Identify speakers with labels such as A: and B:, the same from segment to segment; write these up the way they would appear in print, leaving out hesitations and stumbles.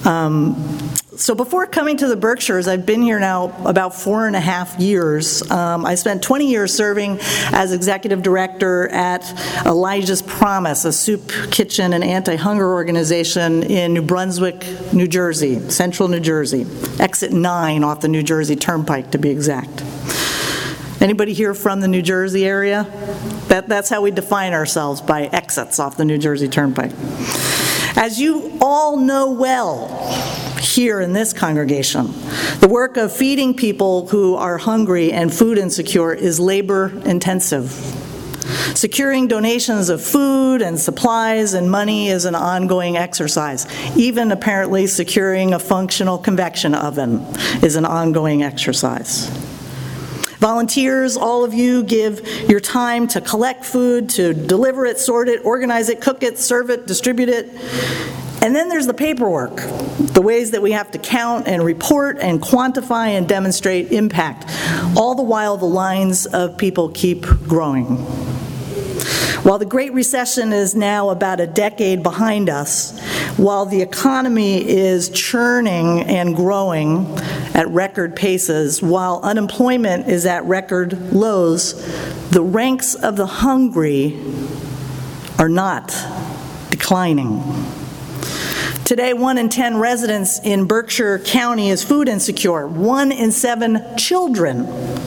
A: So before coming to the Berkshires, I've been here now about 4.5 years. I spent 20 years serving as executive director at Elijah's Promise, a soup kitchen and anti-hunger organization in New Brunswick, New Jersey, central New Jersey, exit 9 off the New Jersey Turnpike to be exact. Anybody here from the New Jersey area? That's how we define ourselves, by exits off the New Jersey Turnpike. As you all know well, here in this congregation, the work of feeding people who are hungry and food insecure is labor intensive. Securing donations of food and supplies and money is an ongoing exercise. Even apparently securing a functional convection oven is an ongoing exercise. Volunteers, all of you, give your time to collect food, to deliver it, sort it, organize it, cook it, serve it, distribute it. And then there's the paperwork, the ways that we have to count and report and quantify and demonstrate impact. All the while, the lines of people keep growing. While the Great Recession is now about a decade behind us, while the economy is churning and growing at record paces, while unemployment is at record lows, the ranks of the hungry are not declining. Today, 1 in 10 residents in Berkshire County is food insecure. 1 in 7 children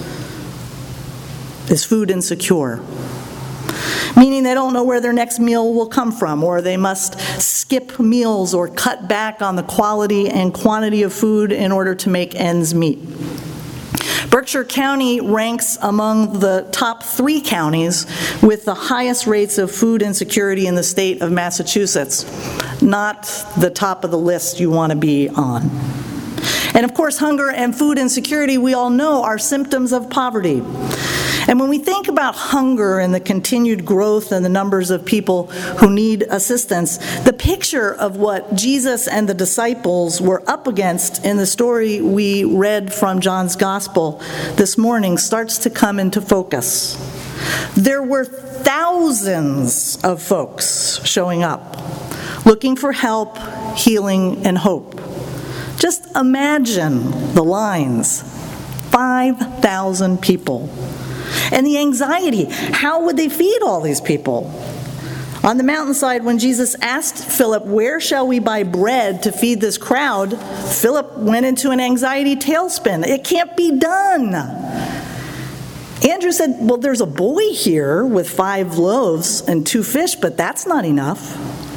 A: is food insecure, meaning they don't know where their next meal will come from, or they must skip meals or cut back on the quality and quantity of food in order to make ends meet. Berkshire County ranks among the top 3 counties with the highest rates of food insecurity in the state of Massachusetts. Not the top of the list you want to be on. And of course, hunger and food insecurity, we all know, are symptoms of poverty. And when we think about hunger and the continued growth and the numbers of people who need assistance, the picture of what Jesus and the disciples were up against in the story we read from John's Gospel this morning starts to come into focus. There were thousands of folks showing up, looking for help, healing, and hope. Just imagine the lines. 5,000 people. And the anxiety, how would they feed all these people? On the mountainside, when Jesus asked Philip, "Where shall we buy bread to feed this crowd?" Philip went into an anxiety tailspin. It can't be done. Andrew said, "Well, there's a boy here with 5 loaves and 2 fish, but that's not enough."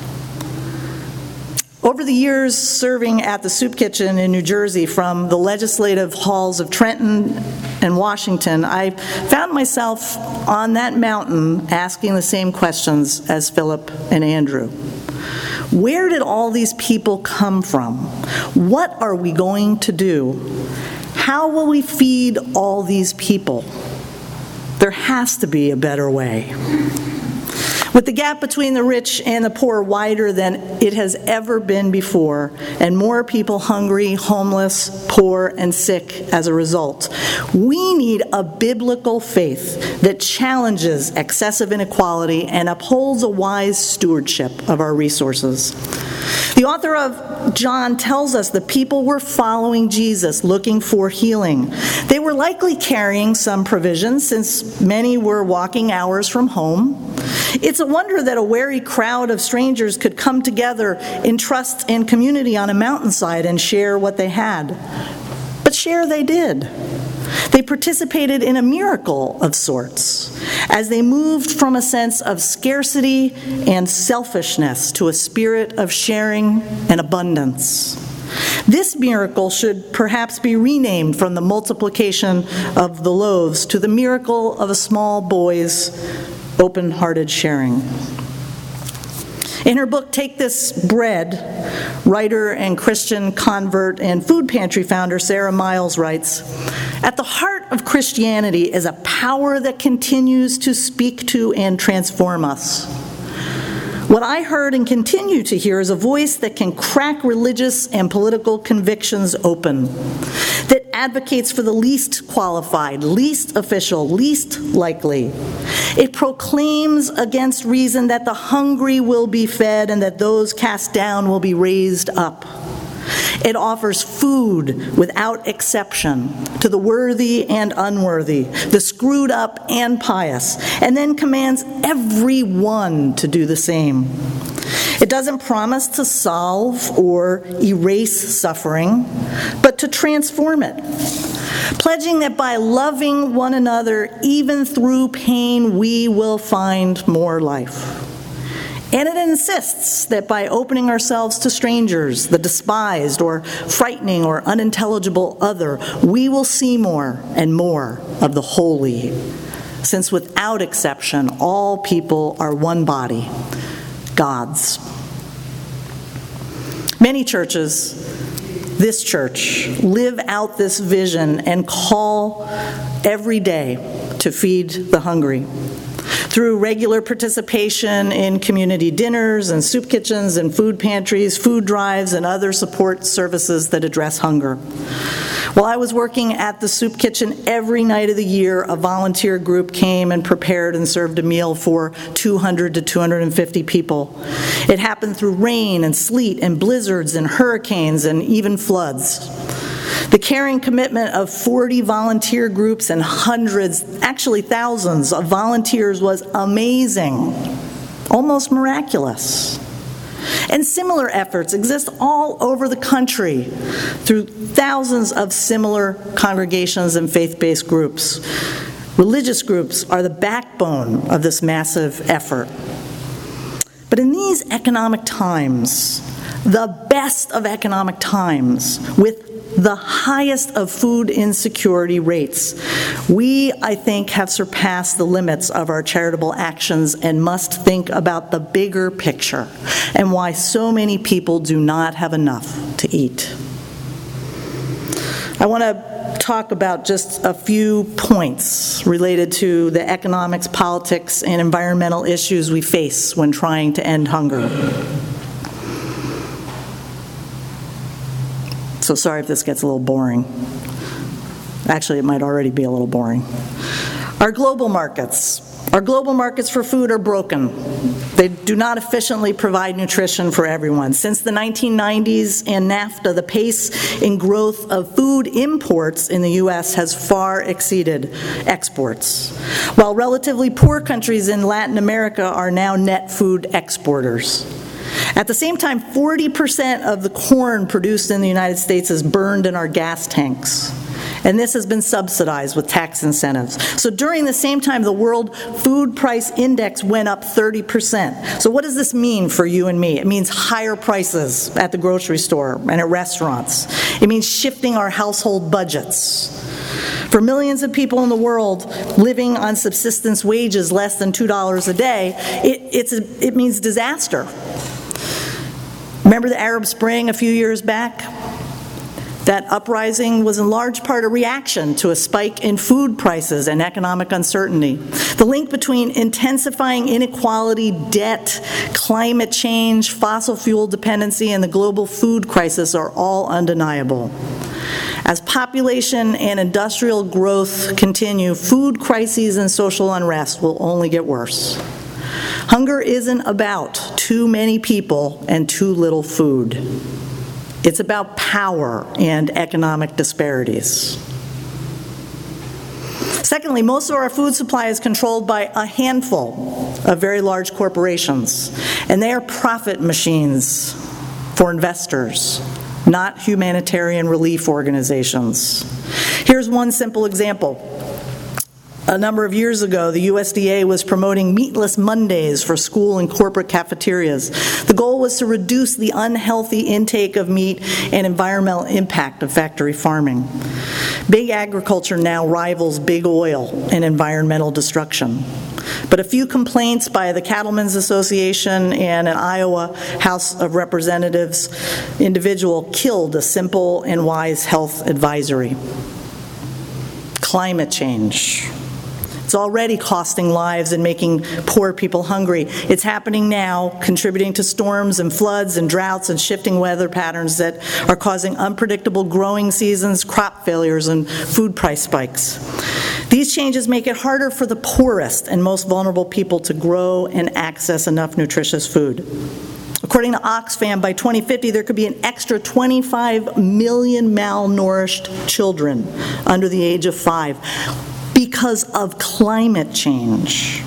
A: Over the years serving at the soup kitchen in New Jersey, from the legislative halls of Trenton and Washington, I found myself on that mountain asking the same questions as Philip and Andrew. Where did all these people come from? What are we going to do? How will we feed all these people? There has to be a better way. With the gap between the rich and the poor wider than it has ever been before, and more people hungry, homeless, poor, and sick as a result, we need a biblical faith that challenges excessive inequality and upholds a wise stewardship of our resources. The author of John tells us the people were following Jesus, looking for healing. They were likely carrying some provisions, since many were walking hours from home. It's a wonder that a wary crowd of strangers could come together in trust and community on a mountainside and share what they had. But share they did. They participated in a miracle of sorts as they moved from a sense of scarcity and selfishness to a spirit of sharing and abundance. This miracle should perhaps be renamed from the multiplication of the loaves to the miracle of a small boy's open-hearted sharing. In her book, Take This Bread, writer and Christian convert and food pantry founder Sarah Miles writes, "At the heart of Christianity is a power that continues to speak to and transform us. What I heard and continue to hear is a voice that can crack religious and political convictions open, that advocates for the least qualified, least official, least likely. It proclaims against reason that the hungry will be fed and that those cast down will be raised up. It offers food without exception to the worthy and unworthy, the screwed up and pious, and then commands everyone to do the same. It doesn't promise to solve or erase suffering, but to transform it, pledging that by loving one another, even through pain, we will find more life. And it insists that by opening ourselves to strangers, the despised or frightening or unintelligible other, we will see more and more of the holy, since without exception, all people are one body, God's. Many churches, this church, live out this vision and call every day to feed the hungry. Through regular participation in community dinners and soup kitchens and food pantries, food drives, and other support services that address hunger. While I was working at the soup kitchen, every night of the year, a volunteer group came and prepared and served a meal for 200 to 250 people. It happened through rain and sleet and blizzards and hurricanes and even floods. The caring commitment of 40 volunteer groups and hundreds, actually thousands of volunteers was amazing, almost miraculous. And similar efforts exist all over the country through thousands of similar congregations and faith-based groups. Religious groups are the backbone of this massive effort. But in these economic times, the best of economic times, with the highest of food insecurity rates, we, I think, have surpassed the limits of our charitable actions and must think about the bigger picture and why so many people do not have enough to eat. I want to talk about just a few points related to the economics, politics, and environmental issues we face when trying to end hunger. So sorry if this gets a little boring. Actually, it might already be a little boring. Our global markets for food are broken. They do not efficiently provide nutrition for everyone. Since the 1990s and NAFTA, the pace in growth of food imports in the U.S. has far exceeded exports, while relatively poor countries in Latin America are now net food exporters. At the same time, 40% of the corn produced in the United States is burned in our gas tanks, and this has been subsidized with tax incentives. So during the same time, the World Food Price Index went up 30%. So what does this mean for you and me? It means higher prices at the grocery store and at restaurants. It means shifting our household budgets. For millions of people in the world living on subsistence wages less than $2 a day, it means disaster. Remember the Arab Spring a few years back? That uprising was in large part a reaction to a spike in food prices and economic uncertainty. The link between intensifying inequality, debt, climate change, fossil fuel dependency, and the global food crisis are all undeniable. As population and industrial growth continue, food crises and social unrest will only get worse. Hunger isn't about too many people and too little food. It's about power and economic disparities. Secondly, most of our food supply is controlled by a handful of very large corporations, and they are profit machines for investors, not humanitarian relief organizations. Here's one simple example. A number of years ago, the USDA was promoting meatless Mondays for school and corporate cafeterias. The goal was to reduce the unhealthy intake of meat and environmental impact of factory farming. Big agriculture now rivals big oil in environmental destruction. But a few complaints by the Cattlemen's Association and an Iowa House of Representatives individual killed a simple and wise health advisory. Climate change. It's already costing lives and making poor people hungry. It's happening now, contributing to storms and floods and droughts and shifting weather patterns that are causing unpredictable growing seasons, crop failures, and food price spikes. These changes make it harder for the poorest and most vulnerable people to grow and access enough nutritious food. According to Oxfam, by 2050, there could be an extra 25 million malnourished children under the age of 5 because of climate change.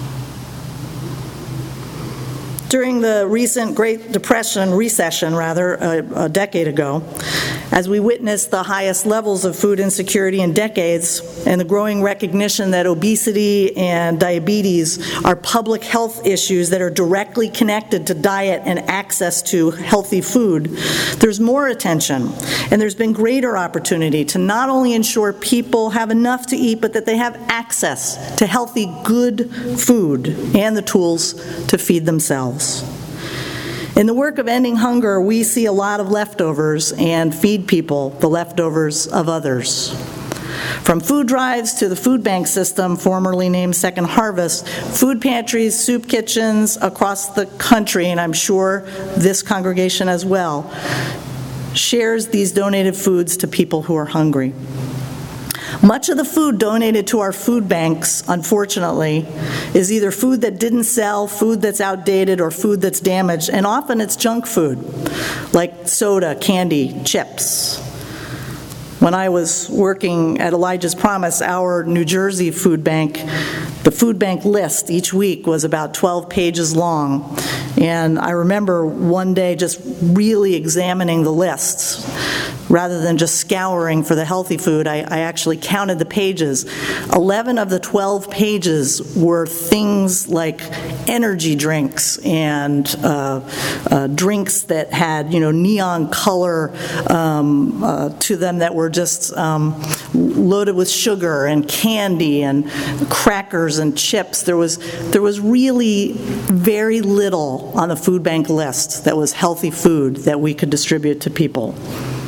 A: During the recent Great Depression, recession rather, a decade ago, as we witnessed the highest levels of food insecurity in decades and the growing recognition that obesity and diabetes are public health issues that are directly connected to diet and access to healthy food, there's more attention and there's been greater opportunity to not only ensure people have enough to eat, but that they have access to healthy, good food and the tools to feed themselves. In the work of ending hunger, we see a lot of leftovers and feed people the leftovers of others. From food drives to the food bank system, formerly named Second Harvest, food pantries, soup kitchens across the country, and I'm sure this congregation as well, shares these donated foods to people who are hungry. Much of the food donated to our food banks, unfortunately, is either food that didn't sell, food that's outdated, or food that's damaged, and often it's junk food, like soda, candy, chips. When I was working at Elijah's Promise, our New Jersey food bank, the food bank list each week was about 12 pages long. And I remember one day just really examining the lists. Rather than just scouring for the healthy food, I actually counted the pages. 11 of the 12 pages were things like energy drinks and drinks that had, neon color to them that were just loaded with sugar and candy and crackers and chips. There was really very little on the food bank list that was healthy food that we could distribute to people.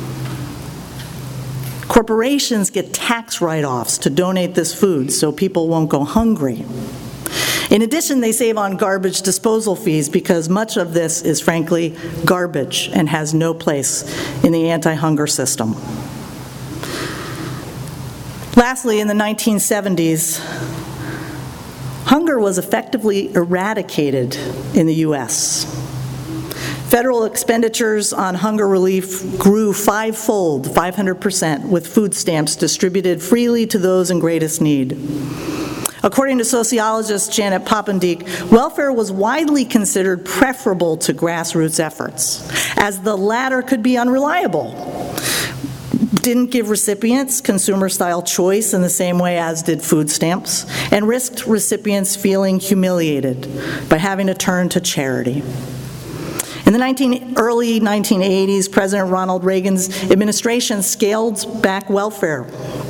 A: Corporations get tax write-offs to donate this food so people won't go hungry. In addition, they save on garbage disposal fees because much of this is frankly garbage and has no place in the anti-hunger system. Lastly, in the 1970s, hunger was effectively eradicated in the U.S. Federal expenditures on hunger relief grew fivefold, 500%, with food stamps distributed freely to those in greatest need. According to sociologist Janet Poppendieck, welfare was widely considered preferable to grassroots efforts, as the latter could be unreliable, didn't give recipients consumer-style choice in the same way as did food stamps, and risked recipients feeling humiliated by having to turn to charity. In the early 1980s, President Ronald Reagan's administration scaled back welfare.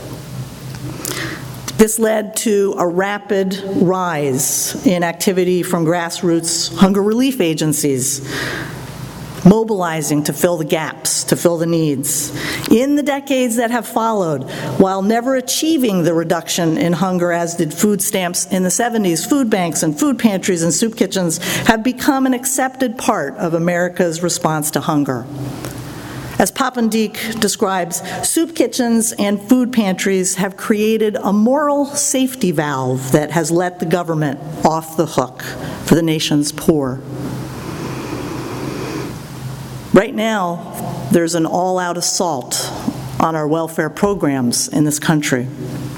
A: This led to a rapid rise in activity from grassroots hunger relief agencies, mobilizing to fill the gaps, to fill the needs. In the decades that have followed, while never achieving the reduction in hunger as did food stamps in the 70s, food banks and food pantries and soup kitchens have become an accepted part of America's response to hunger. As Poppendieck describes, soup kitchens and food pantries have created a moral safety valve that has let the government off the hook for the nation's poor. Right now, there's an all-out assault on our welfare programs in this country.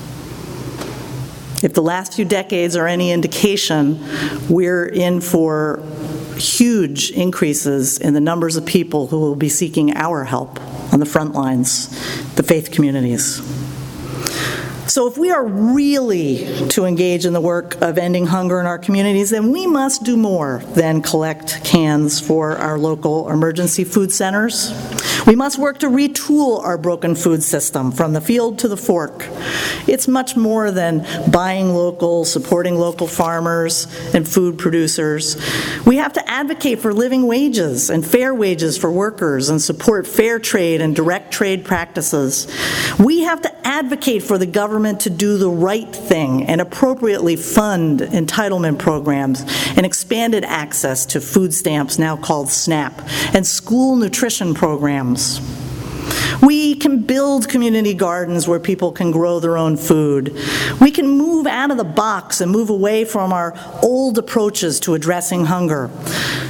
A: If the last few decades are any indication, we're in for huge increases in the numbers of people who will be seeking our help on the front lines, the faith communities. So if we are really to engage in the work of ending hunger in our communities, then we must do more than collect cans for our local emergency food centers. We must work to retool our broken food system from the field to the fork. It's much more than buying local, supporting local farmers and food producers. We have to advocate for living wages and fair wages for workers and support fair trade and direct trade practices. We have to advocate for the government to do the right thing and appropriately fund entitlement programs and expanded access to food stamps, now called SNAP, and school nutrition programs. We can build community gardens where people can grow their own food. We can move out of the box and move away from our old approaches to addressing hunger.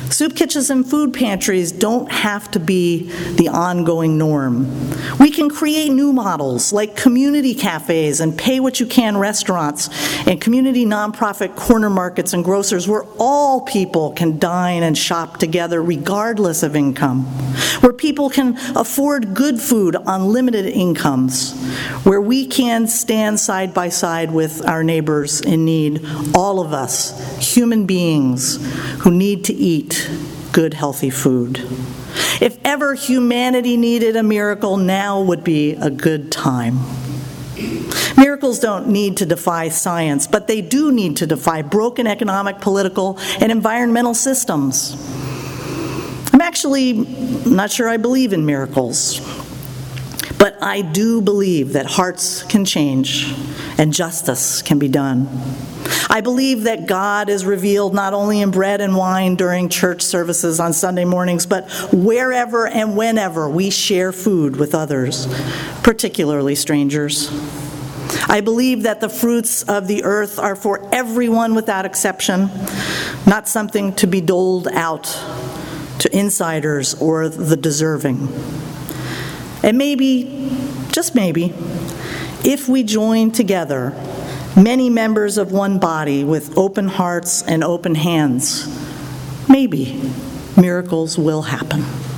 A: Soup kitchens and food pantries don't have to be the ongoing norm. We can create new models like community cafes and pay-what-you-can restaurants and community nonprofit corner markets and grocers where all people can dine and shop together regardless of income, where people can afford good food on limited incomes, where we can stand side by side with our neighbors in need, all of us, human beings who need to eat good, healthy food. If ever humanity needed a miracle, now would be a good time. Miracles don't need to defy science, but they do need to defy broken economic, political, and environmental systems. I'm actually not sure I believe in miracles, but I do believe that hearts can change and justice can be done. I believe that God is revealed not only in bread and wine during church services on Sunday mornings, but wherever and whenever we share food with others, particularly strangers. I believe that the fruits of the earth are for everyone without exception, not something to be doled out to insiders or the deserving. And maybe, just maybe, if we join together, many members of one body with open hearts and open hands, maybe miracles will happen.